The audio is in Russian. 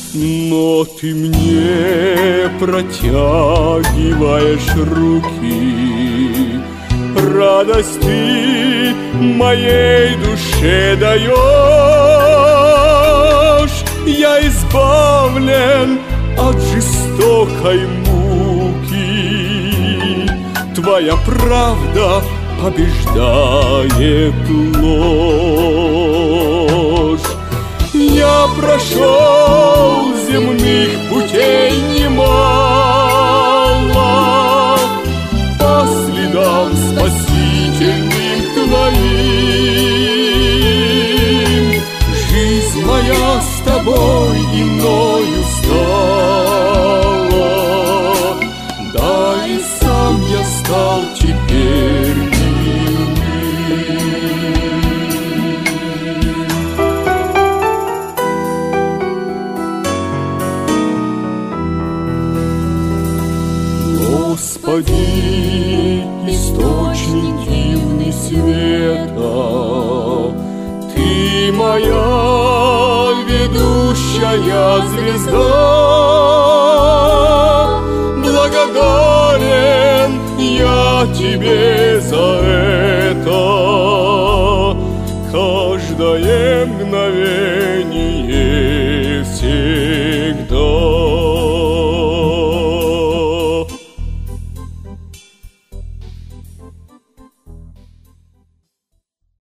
Но ты мне протягиваешь руки, радости моей душе даешь. Я избавлен от жестокой муки, твоя правда побеждает ложь. Я прошел земных путей немало, по следам спасительным твоим. Жизнь моя с тобой иною стала, да и сам я стал теперь иным. Господи, источник дивный света, Ты моя ведущая звезда. Благодарен я Тебе за это каждое мгновение.